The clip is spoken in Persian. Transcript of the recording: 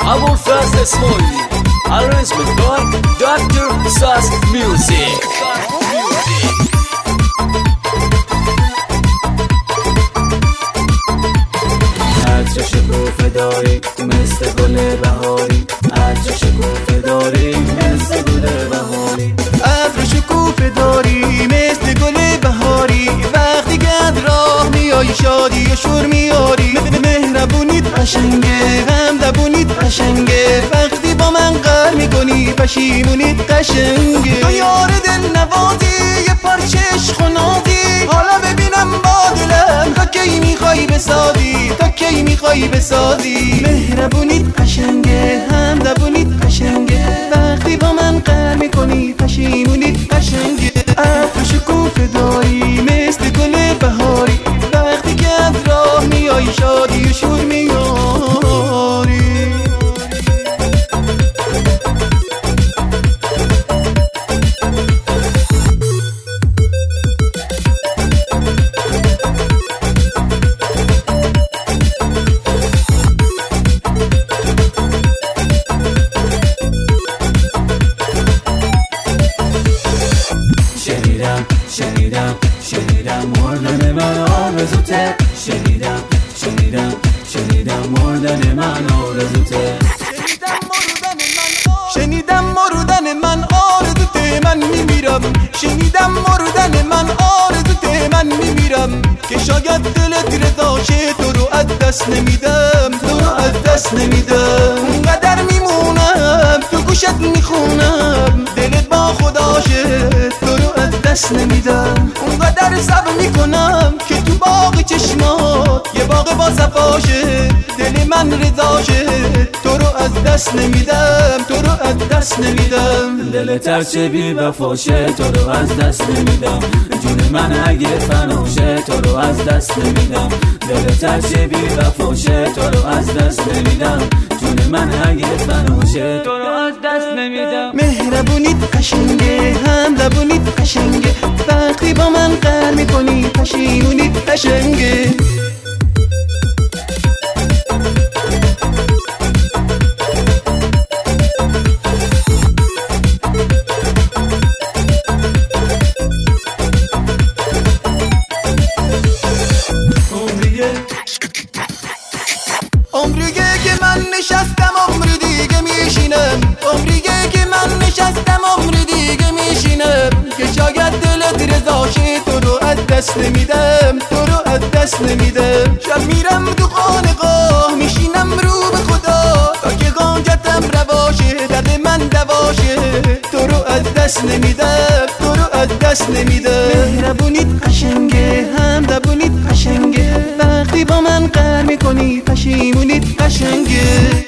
ابوالفضل اسماعیلی. Arrangement by Dr. Sas Music. عطر شکوفه داری مثل گل بهاری، عطر شکوفه داری مثل گل بهاری، عطر شکوفه داری مثل گل بهاری. وقتی گرد راه میای شادی و شور میاری. مهربونیت قشنگه، همدبونیت قشنگه. وقتی با من قهر میکنی پشیمونیت قشنگه. تو یار دل نوازی، یه پارچه عشق و نازی. حالا ببینم با دلم تا کی میخوای بسازی، تا کی میخوای بسازی. مهربونیت قشنگه، همدبونیت قشنگه. وقتی با من قهر میکنی پشیمونیت قشنگه. عطر شکوفه داری مثل گل بهاری. وقتی که از راه میای شادی و شور میاری. شنیدم مردن من آرزوته. شنیدم مردن من آرزوته. شنیدم مردن من آرزوته، من میمیرم. شنیدم مردن من آرزوته، من میمیرم. که شاید دلت رضا شه، تو رو از دست نمیدم، تو رو از دست نمیدم. اونقدر میمونم تو گوشت میخونم، دلت با خداشه، تو رو از دست نمیدم. اونقدر صبر میکنم که تو باغ چشمات یه باغ با صفاشه، دل من رضاشه، تو رو از دست نمیدم، تو رو از دست نمیدم. دلت هرچه بی وفاشه، تو رو از دست نمیدم. جون من اگه فناشه، تو رو از دست نمیدم. دلت هرچه بی وفاشه، تو رو از دست نمیدم. جون من اگه فناشه، تو رو از دست نمیدم. مهربونیت قشنگه، همدبونیت قشنگه. وقتی با من قهر میکنی پشیمونیت قشنگه. عمریه که من نشستم عمر دیگه میشینم. عمریه که من نشستم عمر دیگه میشینم. که شاید دلت رضاشه، تو رو از دست نمیدم، تو رو از دست نمیدم. شب میرم تو خانقاه میشینم رو به خدا، تا که غنجتم رواشه، درد من دواشه. تو رو از دست نمیدم، تو رو از دست نمیدم. مهربونیت قشنگه، همدبونیت قشنگه. وقتی با من قهر میکنی پشیمونیت قشنگه.